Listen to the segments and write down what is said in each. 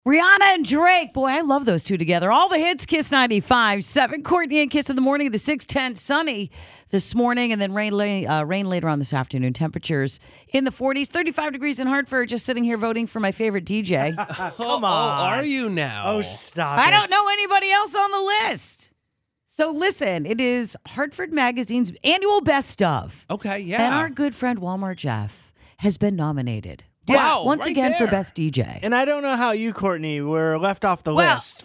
Rihanna and Drake. Boy, I love those two together. All the hits, Kiss 95.7. Courtney and Kiss in the morning. The 6:10 sunny this morning, and then rain later on this afternoon. Temperatures in the 40s, 35 degrees in Hartford. Just sitting here voting for my favorite DJ. Come on. Are you now? Oh, stop I it. don't know anybody else on the list. So listen, it is Hartford Magazine's annual best of. Okay, yeah. And our good friend Walmart Jeff has been nominated. Wow, Once right again there. for best DJ. And I don't know how you, Courtney, were left off the Well, list.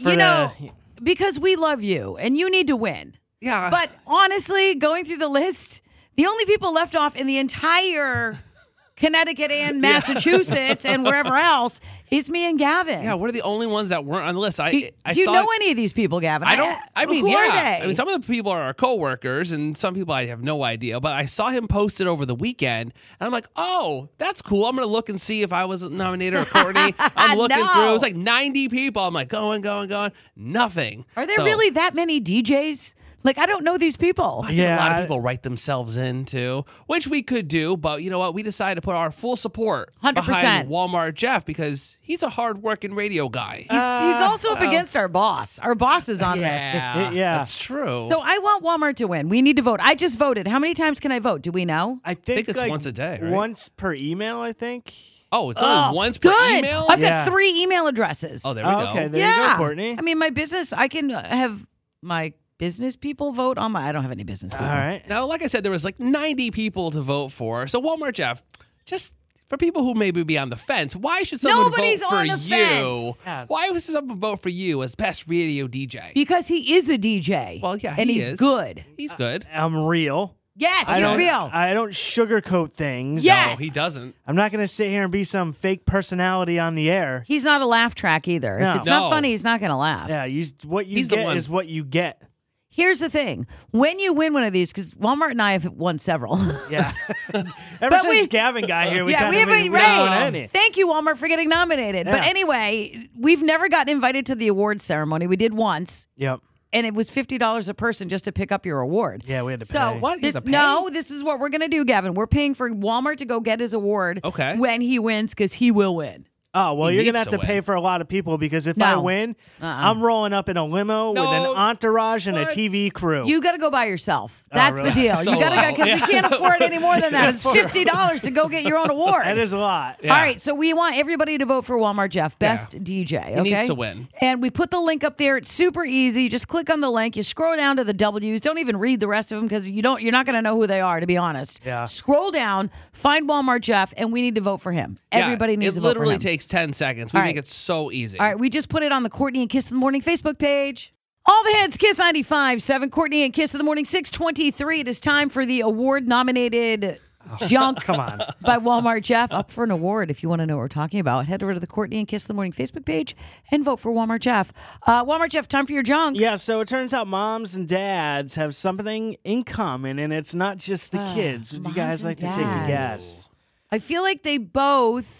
because we love you and you need to win. Yeah. But honestly, going through the list, the only people left off in the entire Connecticut and Massachusetts and wherever else is me and Gavin. Yeah, what are the only ones that weren't on the list? Do you saw know any of these people, Gavin? I don't. I mean, who yeah. are they? I mean, some of the people are our coworkers, and some people I have no idea. But I saw him post it over the weekend, and I'm like, "Oh, that's cool." I'm gonna look and see if I was nominated or Courtney. I'm looking No. through. It's like 90 people. I'm like, going. Nothing. Are there So, really that many DJs? Like, I don't know these people. I think a lot of people write themselves in too, which we could do. But you know what? We decided to put our full support 100%. behind Walmart Jeff because he's a hard-working radio guy. He's also up against our boss. Our boss is on this. Yeah. That's true. So I want Walmart to win. We need to vote. I just voted. How many times can I vote? Do we know? I think it's like once a day, right? Once per email, I think. oh, it's only once per Good. email. I've Yeah. got 3 email addresses. Oh, there we go. Okay, there you go, Courtney. I mean, my business, I can have my business people vote on my, I don't have any business people. All right. Now, like I said, there was like 90 people to vote for. So Walmart Jeff, just for people who maybe be on the fence, why should someone Nobody's vote for on the you? fence. Yeah. Why would someone vote for you as best radio DJ? Because he is a DJ. Well, yeah, and he he's is. good. He's good. I'm real. Yes, I you're don't, real. I don't sugarcoat things. Yes. No, he doesn't. I'm not going to sit here and be some fake personality on the air. He's not a laugh track either. No. If it's not No. funny, he's not going to laugh. Yeah, what you He's the get one. is what you get. Here's the thing. When you win one of these, because Walmart and I have won several. Yeah. Ever But since Gavin got here, we yeah, kind we of haven't won right. any. Thank you, Walmart, for getting nominated. But Yeah. anyway, we've never gotten invited to the awards ceremony. We did once. Yep. And it was $50 a person just to pick up your award. Yeah, we had to So pay. What? You have to pay? No, this is what we're gonna do, Gavin. We're paying for Walmart to go get his award. Okay. When he wins, because he will win. Oh, well, He you're going to needs have to to pay win. for a lot of people because if No. I win, I'm rolling up in a limo with No. an entourage and What? a TV crew. You got to go by yourself. That's really? the deal. So you got to go because we can't afford any more than that. It's $50 to go get your own award. That is a lot. Yeah. All right, so we want everybody to vote for Walmart Jeff, best DJ. Okay? He needs to win. And we put the link up there. It's super easy. You just click on the link. You scroll down to the W's. Don't even read the rest of them because you're not going to know who they are. To be honest. Yeah. Scroll down, find Walmart Jeff, and we need to vote for him. Everybody needs to It vote for literally him. takes 10 seconds. We All make right. it so easy. All right, we just put it on the Courtney and Kiss in the Morning Facebook page. All the hits, Kiss 95.7, Courtney and Kiss in the Morning, 6:23. It is time for the award-nominated junk Come on. by Walmart Jeff. Up for an award. If you want to know what we're talking about, head over to the Courtney and Kiss in the Morning Facebook page and vote for Walmart Jeff. Walmart Jeff, time for your junk. Yeah, so it turns out moms and dads have something in common, and it's not just the kids. Would you moms guys and like to take a dads. guess? I feel like they both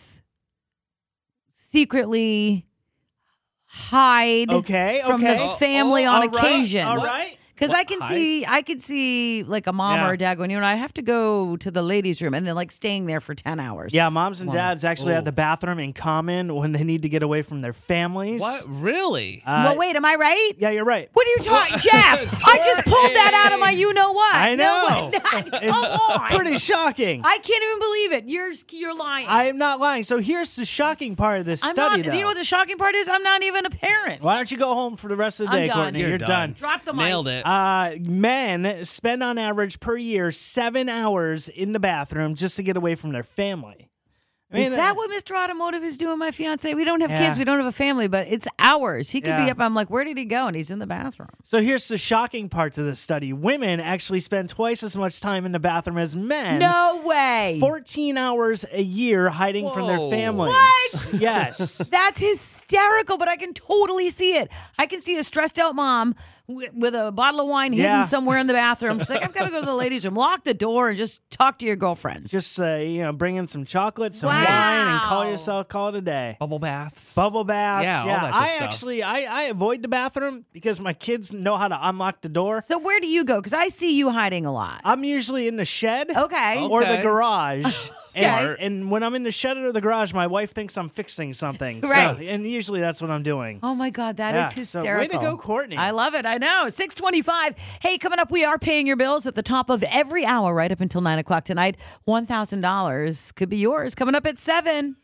secretly hide from the family on all right, occasion. all right. Because I could see like a mom Yeah. or a dad going, I have to go to the ladies' room and then like staying there for 10 hours. Yeah, moms and dads actually have Oh. the bathroom in common when they need to get away from their families. What? Really? Well, wait, am I right? Yeah, you're right. What are you talking, Jeff? I just pulled that out of my you-know-what. I know. No, come on. Pretty shocking. I can't even believe it. You're lying. I am not lying. So here's the shocking part of this I'm study, not. though. You know what the shocking part is? I'm not even a parent. Why don't you go home for the rest of the I'm day, done. Courtney? You're done. Drop the mic. Nailed it. Men spend on average per year 7 hours in the bathroom just to get away from their family. I mean, Is that what Mr. Automotive is doing, my fiance? We don't have Yeah. kids. We don't have a family, but it's hours. He could be Yeah. up. I'm like, where did he go? And he's in the bathroom. So here's the shocking part to this study. Women actually spend twice as much time in the bathroom as men. No way. 14 hours a year hiding from their Whoa. families. What? Yes. That's hysterical, but I can totally see it. I can see a stressed out mom with a bottle of wine hidden somewhere in the bathroom. She's like, I've got to go to the ladies' room. Lock the door and just talk to your girlfriends. Just bring in some chocolate, some wine, and call it a day. Bubble baths. Bubble baths. Yeah, all that good stuff. I avoid the bathroom because my kids know how to unlock the door. So where do you go? Because I see you hiding a lot. I'm usually in the shed. Okay. Or the garage. Okay. And when I'm in the shed or the garage, my wife thinks I'm fixing something. Right. So, and usually that's what I'm doing. Oh my God, that is hysterical. So way to go, Courtney. I love it. I know. 6:25. Hey, coming up, we are paying your bills at the top of every hour right up until 9 o'clock tonight. $1,000 could be yours. Coming up at 7.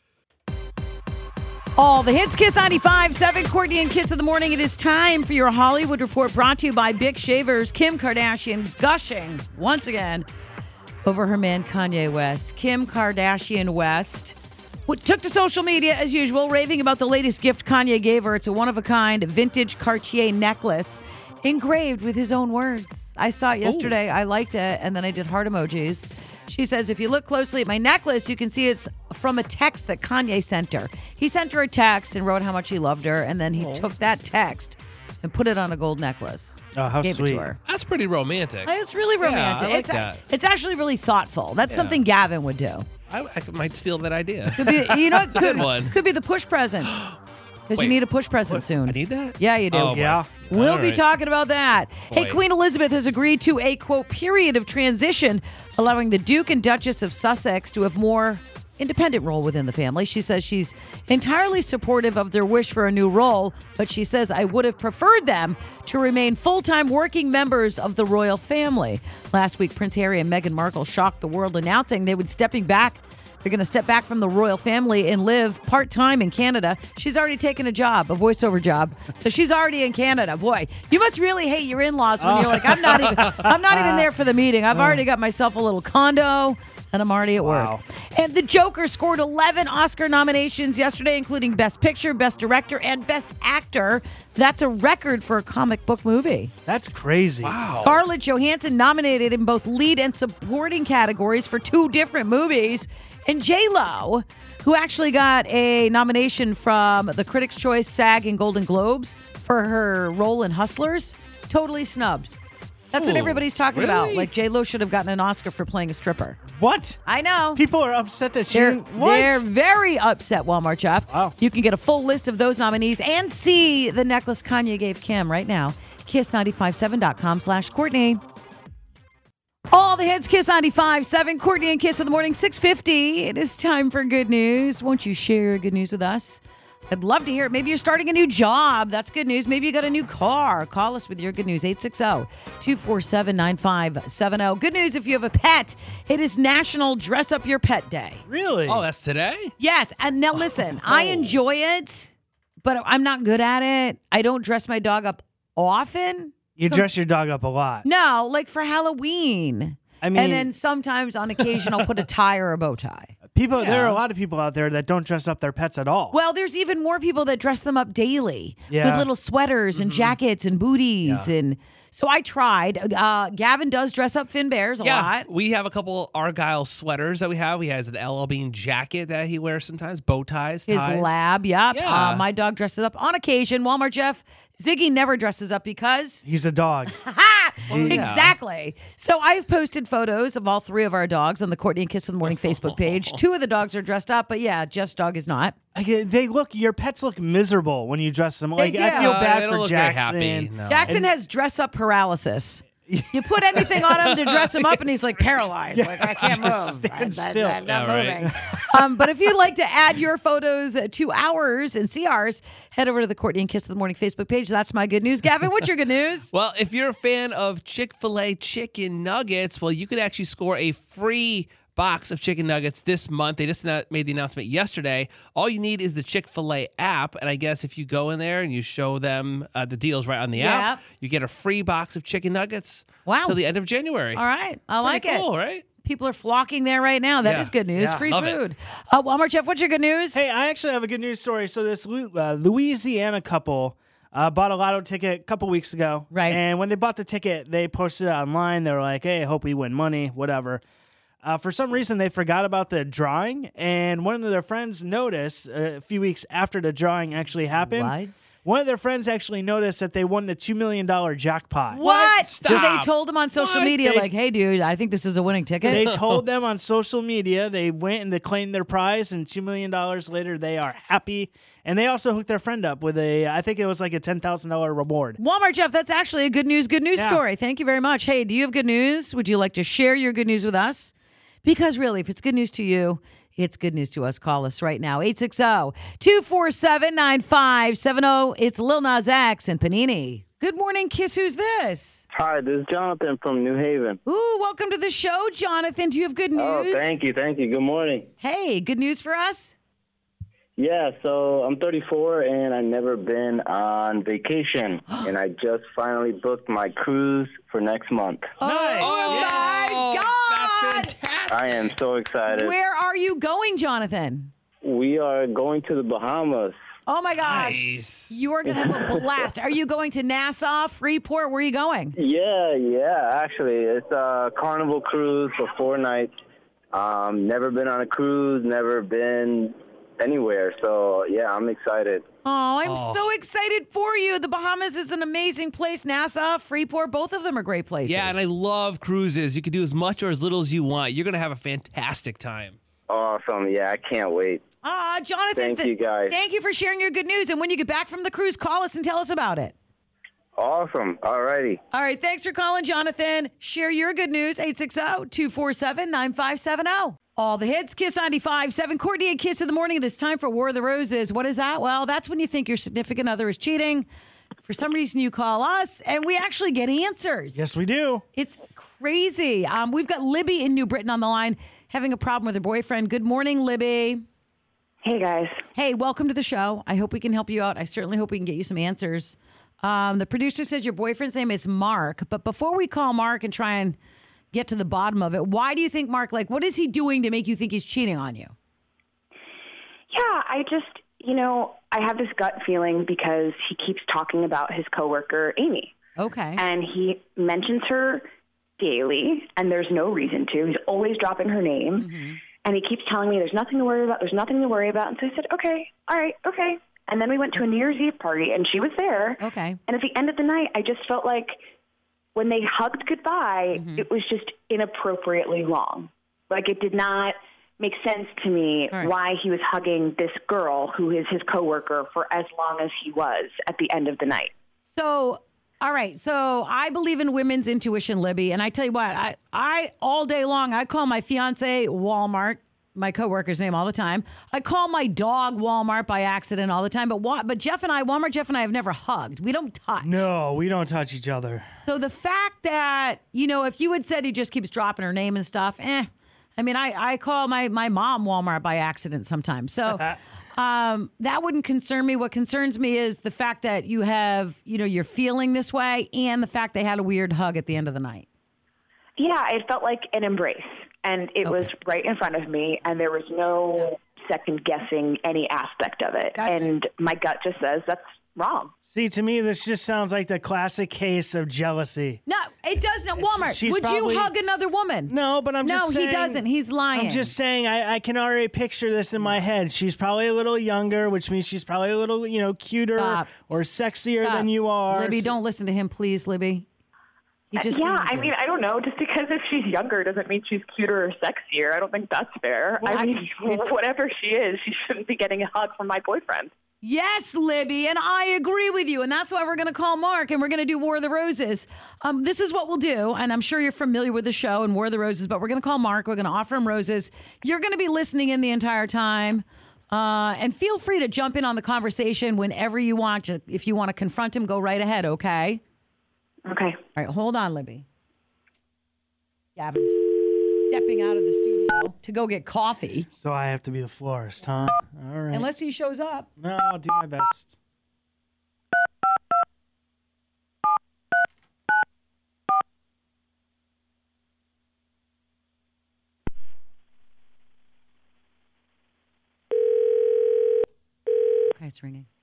All the hits, Kiss 95.7, Courtney and Kiss of the Morning. It is time for your Hollywood Report, brought to you by Bic Shavers. Kim Kardashian gushing once again over her man Kanye West. Kim Kardashian West took to social media as usual, raving about the latest gift Kanye gave her. It's a one-of-a-kind vintage Cartier necklace engraved with his own words. I saw it yesterday. I liked it, and then I did heart emojis. She says, if you look closely at my necklace, you can see it's from a text that Kanye sent her. He sent her a text and wrote how much he loved her, and then he took that text and put it on a gold necklace. Oh, how gave sweet. it to her. That's pretty romantic. It's really romantic. I like that. It's actually really thoughtful. That's something Gavin would do. I might steal that idea. Could be, you know, it good one. could be the push present. Because you Wait, need a push present soon. I need that? Yeah, you do. Oh, Yeah. We'll All be right. talking about that. Hey, Boy. Queen Elizabeth has agreed to a, quote, period of transition, allowing the Duke and Duchess of Sussex to have more independent role within the family. She says she's entirely supportive of their wish for a new role, but she says, I would have preferred them to remain full-time working members of the royal family. Last week, Prince Harry and Meghan Markle shocked the world, announcing they would stepping back. They're going to step back from the royal family and live part-time in Canada. She's already taken a job, a voiceover job. So she's already in Canada. Boy, you must really hate your in-laws when you're like, I'm not even there for the meeting. I've already got myself a little condo and I'm already at work. Wow. And The Joker scored 11 Oscar nominations yesterday, including Best Picture, Best Director, and Best Actor. That's a record for a comic book movie. That's crazy. Wow. Scarlett Johansson nominated in both lead and supporting categories for 2 different movies. And J-Lo, who actually got a nomination from the Critics' Choice, SAG, and Golden Globes for her role in Hustlers, totally snubbed. That's what Ooh, everybody's talking really? about. Like, J-Lo should have gotten an Oscar for playing a stripper. What? I know. People are upset that she They're, didn't. What? they're very upset, Walmart Jeff. Wow. You can get a full list of those nominees and see the necklace Kanye gave Kim right now. Kiss957.com/Courtney. All the hits, Kiss 95.7, Courtney and Kiss of the Morning, 6:50. It is time for good news. Won't you share good news with us? I'd love to hear it. Maybe you're starting a new job. That's good news. Maybe you got a new car. Call us with your good news, 860-247-9570. Good news if you have a pet. It is National Dress Up Your Pet Day. Really? Oh, that's today? Yes. And now listen, I enjoy it, but I'm not good at it. I don't dress my dog up often. You dress your dog up a lot. No, like for Halloween. I mean- and then sometimes on occasion I'll put a tie or a bow tie. There are a lot of people out there that don't dress up their pets at all. Well, there's even more people that dress them up daily Yeah. with little sweaters and jackets and booties. And so I tried. Gavin does dress up Finn Bears a lot. We have a couple Argyle sweaters that we have. He has an LL Bean jacket that he wears sometimes, bow ties, His ties. lab, yep. Yeah. My dog dresses up on occasion. Walmart Jeff, Ziggy never dresses up because... He's a dog. Exactly. So I've posted photos of all 3 of our dogs on the Courtney and Kiss in the Morning Facebook page. 2 of the dogs are dressed up, but yeah, Jeff's dog is not. Your pets look miserable when you dress them. Like, do. I feel They bad don't for look very Jackson. happy. No. Jackson has dress up paralysis. You put anything on him to dress him up, and he's like paralyzed. Like, I can't move. stand still. I'm not Yeah, moving. But if you'd like to add your photos to ours and see ours, head over to the Courtney and Kiss of the Morning Facebook page. That's my good news. Gavin, what's your good news? Well, if you're a fan of Chick-fil-A chicken nuggets, well, you could actually score a free box of chicken nuggets this month. They just made the announcement yesterday. All you need is the Chick-fil-A app, and I guess if you go in there and you show them the deals right on the app, you get a free box of chicken nuggets Wow. till the end of January. All right. I like Pretty it. cool, right? People are flocking there right now. That Yeah. is good news. Yeah. Free Love it. food. Walmart Jeff, what's your good news? Hey, I actually have a good news story. So this Louisiana couple bought a lotto ticket a couple weeks ago. Right. And when they bought the ticket, they posted it online. They were like, hey, I hope we win money, whatever. For some reason, they forgot about the drawing, and one of their friends noticed a few weeks after the drawing actually happened. What? One of their friends actually noticed that they won the $2 million jackpot. What? So they Stop. told him on social What? media, They- like, hey, dude, I think this is a winning ticket. They told them on social media. They went and they claimed their prize, and $2 million later, they are happy. And they also hooked their friend up with I think it was like a $10,000 reward. Walmart, Jeff, that's actually a good news Yeah. story. Thank you very much. Hey, do you have good news? Would you like to share your good news with us? Because really, if it's good news to you, it's good news to us. Call us right now, 860-247-9570. It's Lil Nas X and Panini. Good morning, Kiss. Who's this? Hi, this is Jonathan from New Haven. Ooh, welcome to the show, Jonathan. Do you have good news? Oh, thank you. Good morning. Hey, good news for us? Yeah, so I'm 34 and I've never been on vacation, and I just finally booked my cruise for next month. Oh, my God. That's fantastic. I am so excited. Where are you going, Jonathan? We are going to the Bahamas. Oh, my gosh. Nice. You are going to have a blast. Are you going to Nassau, Freeport? Where are you going? Yeah, actually. It's a Carnival cruise for 4 nights. Never been on a cruise, never been anywhere. So, yeah, I'm excited. Oh, I'm so excited for you. The Bahamas is an amazing place. Nassau, Freeport, both of them are great places. Yeah, and I love cruises. You can do as much or as little as you want. You're going to have a fantastic time. Awesome. Yeah, I can't wait. Jonathan, Thank you, guys. Thank you for sharing your good news. And when you get back from the cruise, call us and tell us about it. Awesome. All righty. All right, thanks for calling, Jonathan. Share your good news, 860-247-9570. All the hits, Kiss 95.7, Courtney and Kiss in the morning. It is time for War of the Roses. What is that? Well, that's when you think your significant other is cheating. For some reason, you call us, and we actually get answers. Yes, we do. It's crazy. We've got Libby in New Britain on the line having a problem with her boyfriend. Good morning, Libby. Hey, guys. Hey, welcome to the show. I hope we can help you out. I certainly hope we can get you some answers. The producer says your boyfriend's name is Mark, but before we call Mark and try and get to the bottom of it, why do you think Mark, what is he doing to make you think he's cheating on you? Yeah, I just, I have this gut feeling because he keeps talking about his coworker, Amy. Okay. And he mentions her daily, and there's no reason to. He's always dropping her name. Mm-hmm. And he keeps telling me there's nothing to worry about. There's nothing to worry about. And so I said, okay, all right, okay. And then we went to a New Year's Eve party, and she was there. Okay. And at the end of the night, I just felt like when they hugged goodbye, Mm-hmm. it was just inappropriately long. Like it did not make sense to me All right. why he was hugging this girl who is his coworker for as long as he was at the end of the night. So, all right. So I believe in women's intuition, Libby. And I tell you what, I all day long, I call my fiance Walmart, my coworker's name, all the time. I call my dog Walmart by accident all the time. But Walmart Jeff and I have never hugged. We don't touch. No, we don't touch each other. So the fact that, if you had said he just keeps dropping her name and stuff, I mean, I call my mom Walmart by accident sometimes. So that wouldn't concern me. What concerns me is the fact that you have, you're feeling this way and the fact they had a weird hug at the end of the night. Yeah, it felt like an embrace. And it was right in front of me, and there was no second guessing any aspect of it. And my gut just says that's wrong. See, to me, this just sounds like the classic case of jealousy. No, it does not. Walmart, she's would probably- you hug another woman? No, but I'm just saying. No, he doesn't. He's lying. I'm just saying, I can already picture this in my head. She's probably a little younger, which means she's probably a little, cuter Stop. or sexier Stop. than you are. Libby, don't listen to him, please, Libby. He just Yeah, beat I you. mean, I don't know. Just because if she's younger doesn't mean she's cuter or sexier. I don't think that's fair. Well, I mean, it's- whatever she is, she shouldn't be getting a hug from my boyfriend. Yes, Libby, and I agree with you. And that's why we're going to call Mark and we're going to do War of the Roses. This is what we'll do. And I'm sure you're familiar with the show and War of the Roses, but we're going to call Mark. We're going to offer him roses. You're going to be listening in the entire time. And feel free to jump in on the conversation whenever you want. If you want to confront him, go right ahead, okay? Okay. All right, hold on, Libby. Gavin's stepping out of the studio to go get coffee. So I have to be the florist, huh? All right. Unless he shows up. No, I'll do my best. Okay, it's ringing.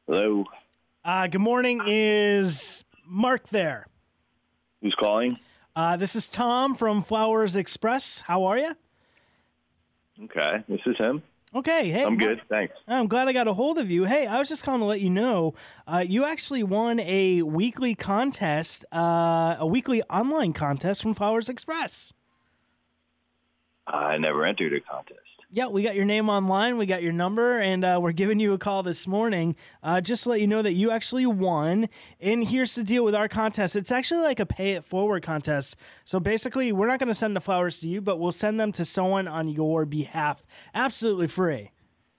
Hello. Good morning. Is Mark there? Who's calling? This is Tom from Flowers Express. How are you? Okay, this is him. Okay, hey. I'm good, thanks. I'm glad I got a hold of you. Hey, I was just calling to let you know, you actually won a weekly contest, a weekly online contest from Flowers Express. I never entered a contest. Yeah, we got your name online, we got your number, and we're giving you a call this morning just to let you know that you actually won. And here's the deal with our contest. It's actually like a pay it forward contest. So basically, we're not going to send the flowers to you, but we'll send them to someone on your behalf. Absolutely free.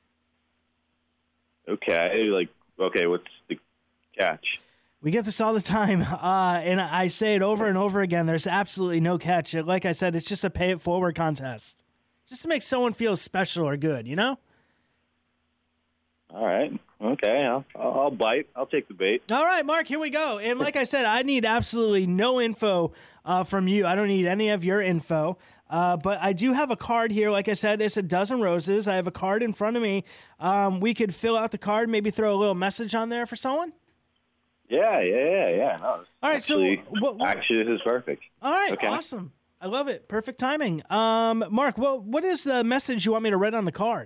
Okay, what's the catch? We get this all the time, and I say it over and over again. There's absolutely no catch. Like I said, it's just a pay it forward contest. Just to make someone feel special or good, you know? All right. Okay, I'll bite. I'll take the bait. All right, Mark, here we go. And like I said, I need absolutely no info from you. I don't need any of your info. But I do have a card here. Like I said, it's a dozen roses. I have a card in front of me. We could fill out the card, maybe throw a little message on there for someone? Yeah. No, All right, actually, so... Actually, this is perfect. All right, Okay. Awesome. I love it. Perfect timing. Mark, what is the message you want me to write on the card?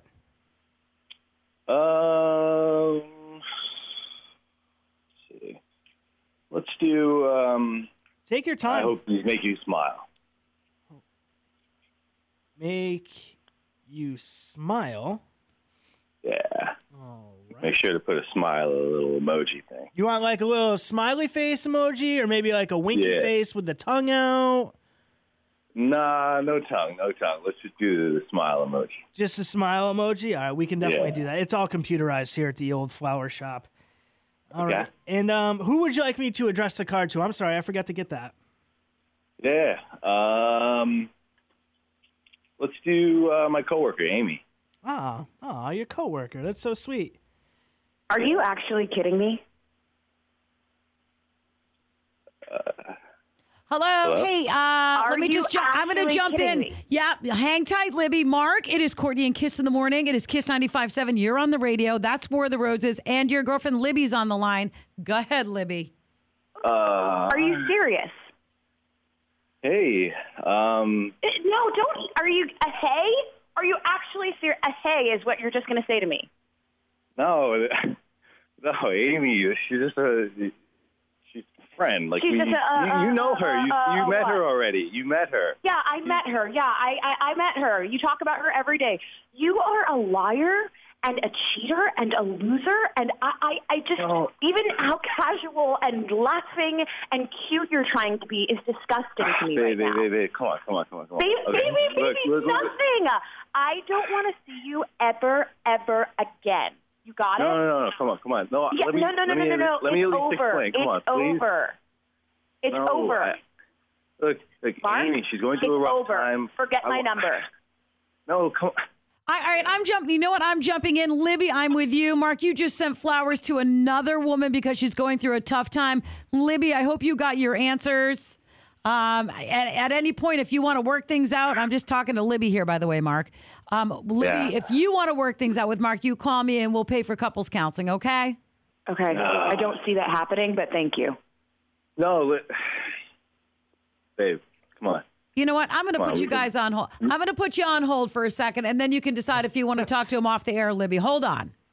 Let's see. Let's do. Take your time. I hope these make you smile. Make you smile. Yeah. All right. Make sure to put a smile, a little emoji thing. You want like a little smiley face emoji, or maybe like a winky Yeah. face with the tongue out? Nah, no tongue. Let's just do the smile emoji. Just a smile emoji? All right, we can definitely Yeah. do that. It's all computerized here at the old flower shop. All Okay. right. And who would you like me to address the card to? I'm sorry, I forgot to get that. Yeah. Let's do my coworker, Amy. Your coworker. That's so sweet. Are you actually kidding me? Hello. Hey, let me you just jump. I'm going to actually jump kidding in. me? Yeah, hang tight, Libby. Mark, it is Courtney and Kiss in the morning. It is Kiss 95.7. You're on the radio. That's War of the Roses. And your girlfriend Libby's on the line. Go ahead, Libby. Are you serious? Hey. No, don't. Are you a hey? Are you actually serious? A hey is what you're just going to say to me. No, Amy. She's just she's a friend. Like She's you just you know her. You met her what? already. You met her. Yeah, I met her. Yeah, I met her. You talk about her every day. You are a liar and a cheater and a loser. And I just, No. even how casual and laughing and cute you're trying to be is disgusting to me right now. Baby, come on. Baby, Okay. Look. nothing. I don't want to see you ever again. You got it? No. Come on. No, Yeah, let me, no. Let me It's at least over. explain. Come on, It's please. over. It's No, over. Look, Mark, Amy, she's going through a it's rough over. time. Forget my number. No, come on. All right, I'm jumping. You know what? I'm jumping in. Libby, I'm with you. Mark, you just sent flowers to another woman because she's going through a tough time. Libby, I hope you got your answers. At any point, if you want to work things out, I'm just talking to Libby here, by the way, Mark. Libby, if you want to work things out with Mark, you call me and we'll pay for couples counseling, okay? Okay. I don't see that happening, but thank you. No, babe, come on. You know what? I'm going to Come on, put you we can- guys on hold. I'm going to put you on hold for a second, and then you can decide if you want to talk to him off the air, Libby. Hold on.